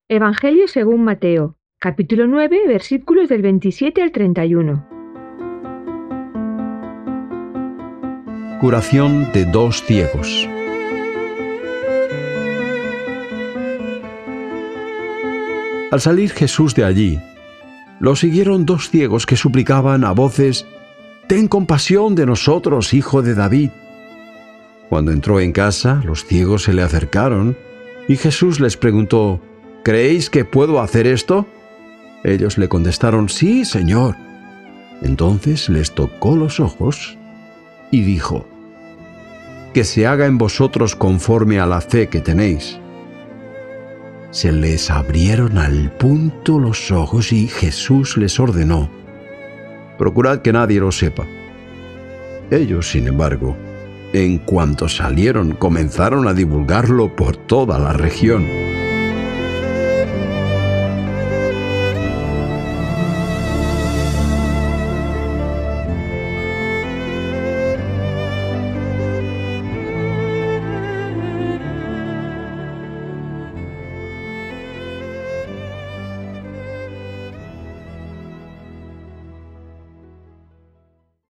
Evangelio según Mateo, capítulo 9, versículos del 27 al 31. Curación de 2 ciegos. Al salir Jesús de allí, lo siguieron 2 ciegos que suplicaban a voces: «Ten compasión de nosotros, hijo de David». Cuando entró en casa, los ciegos se le acercaron y Jesús les preguntó: «¿Creéis que puedo hacer esto?». Ellos le contestaron: «Sí, Señor». Entonces les tocó los ojos y dijo: «Que se haga en vosotros conforme a la fe que tenéis». Se les abrieron al punto los ojos y Jesús les ordenó: «Procurad que nadie lo sepa». Ellos, sin embargo, en cuanto salieron, comenzaron a divulgarlo por toda la región.